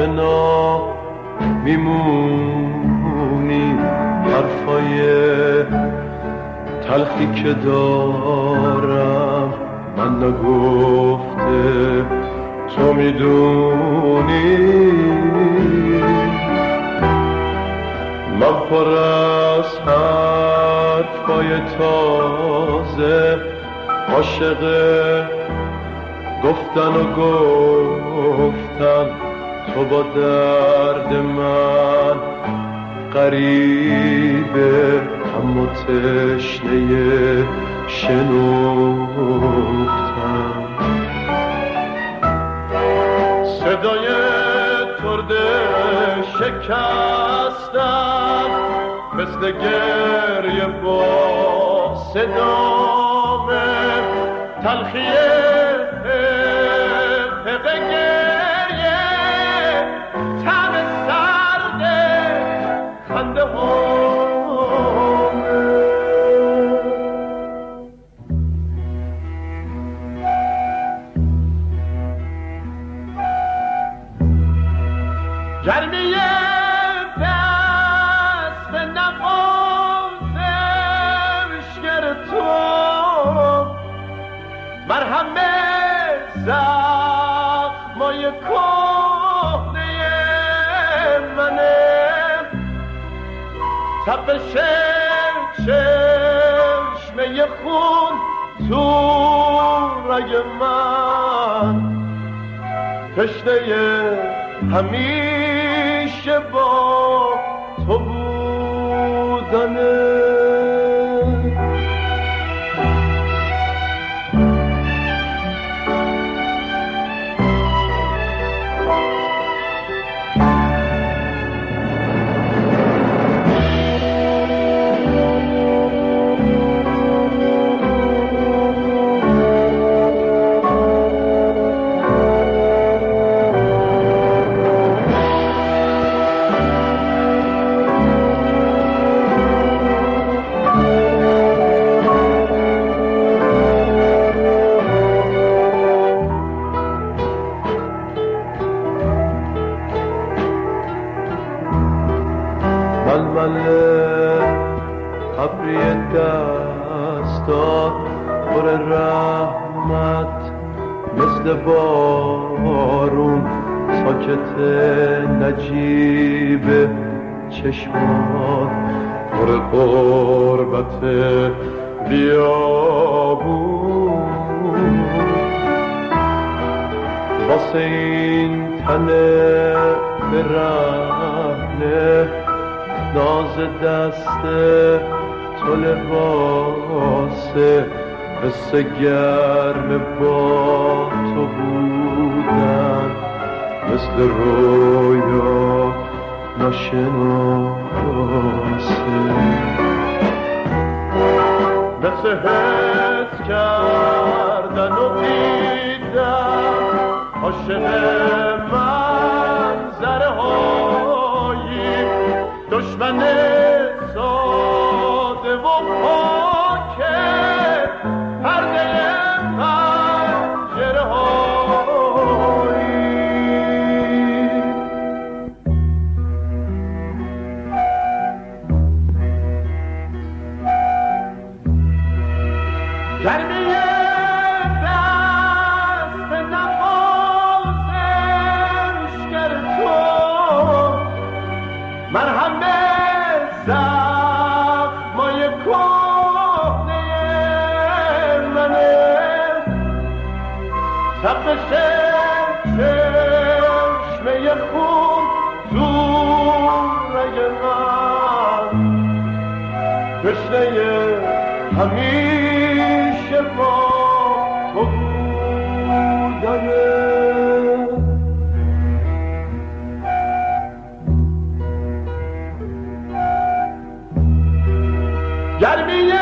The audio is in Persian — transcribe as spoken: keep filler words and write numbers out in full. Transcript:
آشنا میمونی، حرفای تلخی که دارم من نگفته تو میدونی. من پر از حرفای تازه، عاشق گفتن و گفتن، تو با درد من غریبه اما تشنه شنفتن. صدای ترده شکستن مثل گریه با صدامه، تلخیه پق گریه، تب سرده خنده هامه. گرمی دست نوازشگر تو مرهم زخمای کهنه منه، تپش چشمه خون تو رگ من، تشنه همیشه با تو بودنه. ابری دستات پر رحمت مثل بارون، ساکت نجیب چشمات پر قربت بیابون. واسه این تنه برهنه ناز دست تو لباسه، حس گرم با تو بودن مثل رویا ناشناسه. مثل حس کردن و دیدن عاشق منظره هایی، دشمن ساده و پاکه پرده پنجره هایی. گرمی دست نوازشگر تو مرهم زخمای کهنه منه، تپش چشمه خون تو رگ من، تشنه همیشه با تو بودنه. گرمی